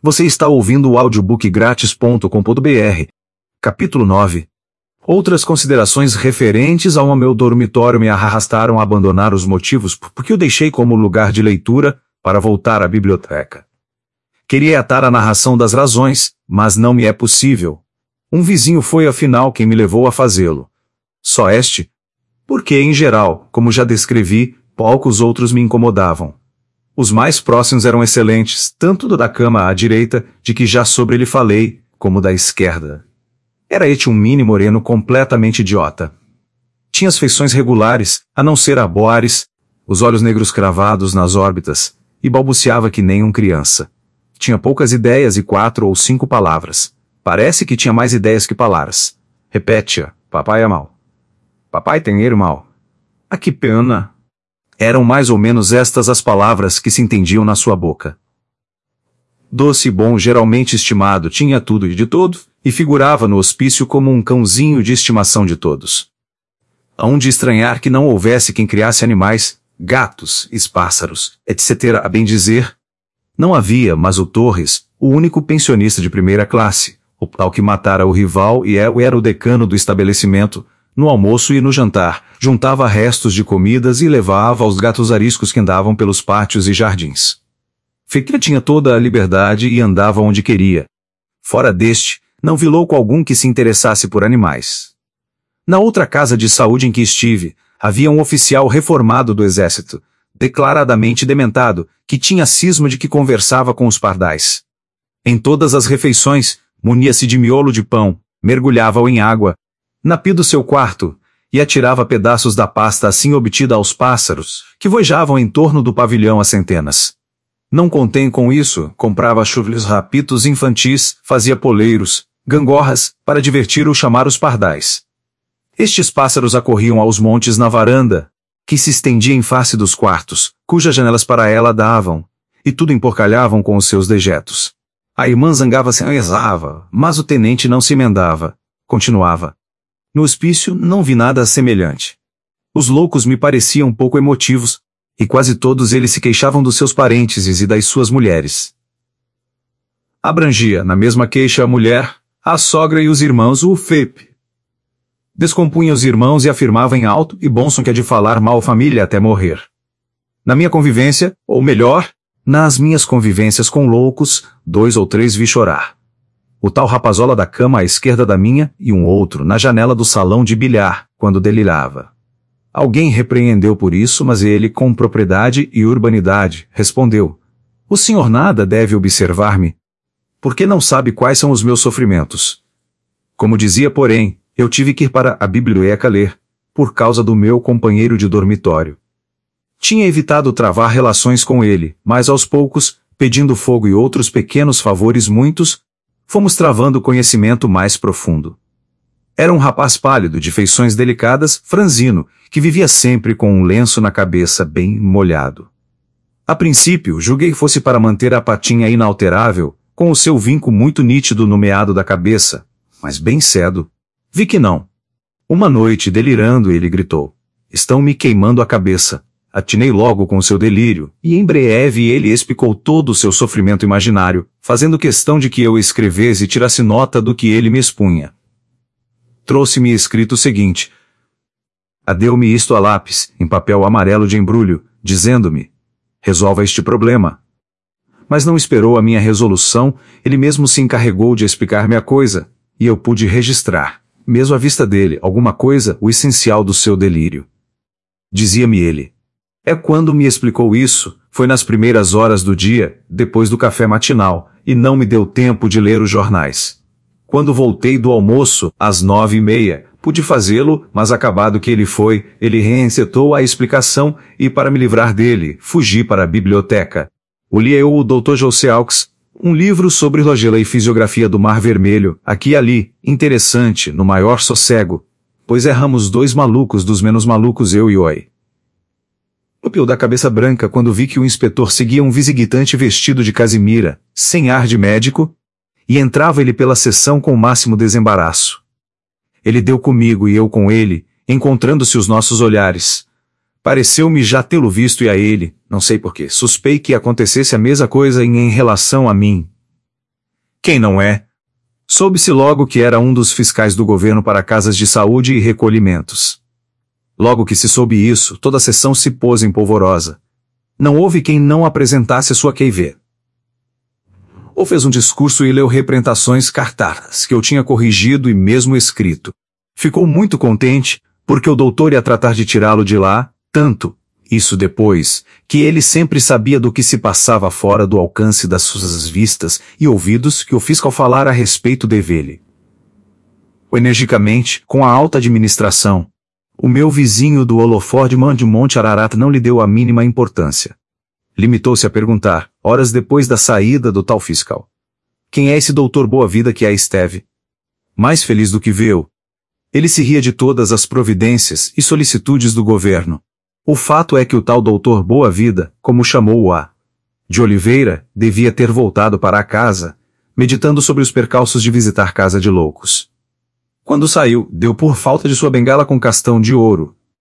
Você está ouvindo o audiobookgratis.com.br. Capítulo 9. Outras considerações referentes ao meu dormitório me arrastaram a abandonar os motivos porque o deixei como lugar de leitura para voltar à biblioteca. Queria atar a narração das razões, mas não me é possível. Um vizinho foi afinal quem me levou a fazê-lo. Só este? Porque, em geral, como já descrevi, poucos outros me incomodavam. Os mais próximos eram excelentes, tanto do da cama à direita, de que já sobre ele falei, como da esquerda. Era este um mini moreno completamente idiota. Tinha as feições regulares, a não ser a Boares, os olhos negros cravados nas órbitas, e balbuciava que nem um criança. Tinha poucas ideias e 4 ou 5 palavras. Parece que tinha mais ideias que palavras. Repete-a, papai é mau. Papai tem irmão. Ah, que pena. Eram mais ou menos estas as palavras que se entendiam na sua boca. Doce e bom, geralmente estimado, tinha tudo e de todo, e figurava no hospício como um cãozinho de estimação de todos. Hão de estranhar que não houvesse quem criasse animais, gatos, pássaros, etc. A bem dizer, não havia, mas o Torres, o único pensionista de primeira classe, o tal que matara o rival e era o decano do estabelecimento, no almoço e no jantar, juntava restos de comidas e levava aos gatos ariscos que andavam pelos pátios e jardins. Fekir tinha toda a liberdade e andava onde queria. Fora deste, não vi louco algum que se interessasse por animais. Na outra casa de saúde em que estive, havia um oficial reformado do exército, declaradamente dementado, que tinha cisma de que conversava com os pardais. Em todas as refeições, munia-se de miolo de pão, mergulhava-o em água, napia do seu quarto, e atirava pedaços da pasta assim obtida aos pássaros, que vojavam em torno do pavilhão a centenas. Não contém com isso, comprava chuvles rapitos infantis, fazia poleiros, gangorras, para divertir ou chamar os pardais. Estes pássaros acorriam aos montes na varanda, que se estendia em face dos quartos, cujas janelas para ela davam, e tudo emporcalhavam com os seus dejetos. A irmã zangava-se e rezava, mas o tenente não se emendava. Continuava. No hospício não vi nada semelhante. Os loucos me pareciam pouco emotivos, e quase todos eles se queixavam dos seus parentes e das suas mulheres. Abrangia, na mesma queixa, a mulher, a sogra e os irmãos o FEP. Descompunha os irmãos e afirmava em alto e bom som que é de falar mal família até morrer. Na minha convivência, ou melhor, nas minhas convivências com loucos, 2 ou 3 vi chorar. O tal rapazola da cama à esquerda da minha e um outro na janela do salão de bilhar, quando delirava. Alguém repreendeu por isso, mas ele, com propriedade e urbanidade, respondeu: "O senhor nada deve observar-me, porque não sabe quais são os meus sofrimentos." Como dizia, porém, eu tive que ir para a biblioteca ler, por causa do meu companheiro de dormitório. Tinha evitado travar relações com ele, mas aos poucos, pedindo fogo e outros pequenos favores muitos, fomos travando conhecimento mais profundo. Era um rapaz pálido, de feições delicadas, franzino, que vivia sempre com um lenço na cabeça bem molhado. A princípio, julguei que fosse para manter a patinha inalterável, com o seu vinco muito nítido no meado da cabeça, mas bem cedo vi que não. Uma noite, delirando, ele gritou: "Estão me queimando a cabeça." Atinei logo com o seu delírio, e em breve ele explicou todo o seu sofrimento imaginário, fazendo questão de que eu escrevesse e tirasse nota do que ele me expunha. Trouxe-me escrito o seguinte: "Adeu-me isto a lápis, em papel amarelo de embrulho, dizendo-me: resolva este problema." Mas não esperou a minha resolução, ele mesmo se encarregou de explicar-me a coisa, e eu pude registrar, mesmo à vista dele, alguma coisa, o essencial do seu delírio. Dizia-me ele. Quando me explicou isso, foi nas primeiras horas do dia, depois do café matinal, e não me deu tempo de ler os jornais. Quando voltei do almoço, às 9h30, pude fazê-lo, mas acabado que ele foi, ele reencetou a explicação, e para me livrar dele, fugi para a biblioteca. Li eu o Dr. JoséAux, um livro sobre flagela e fisiografia do Mar Vermelho, aqui e ali, interessante, no maior sossego, pois éramos 2 malucos dos menos malucos, eu e Oi. Subiu da cabeça branca quando vi que o inspetor seguia um visiguitante vestido de casimira, sem ar de médico, e entrava ele pela seção com o máximo desembaraço. Ele deu comigo e eu com ele, encontrando-se os nossos olhares. Pareceu-me já tê-lo visto e a ele, não sei porquê, suspei que acontecesse a mesma coisa em relação a mim. Quem não é? Soube-se logo que era um dos fiscais do governo para casas de saúde e recolhimentos. Logo que se soube isso, toda a sessão se pôs em polvorosa. Não houve quem não apresentasse sua QV. Ou fez um discurso e leu representações cartadas que eu tinha corrigido e mesmo escrito. Ficou muito contente, porque o doutor ia tratar de tirá-lo de lá, tanto, isso depois, que ele sempre sabia do que se passava fora do alcance das suas vistas e ouvidos que o fiscal falara a respeito dele. Energicamente, com a alta administração, o meu vizinho do holoforte de Monte Ararat não lhe deu a mínima importância. Limitou-se a perguntar, horas depois da saída do tal fiscal: quem é esse doutor Boa-Vida que aí esteve? Mais feliz do que viu. Ele se ria de todas as providências e solicitudes do governo. O fato é que o tal doutor Boa-Vida, como chamou-o a de Oliveira, devia ter voltado para a casa, meditando sobre os percalços de visitar casa de loucos. Quando saiu, deu por falta de sua bengala com castão de ouro,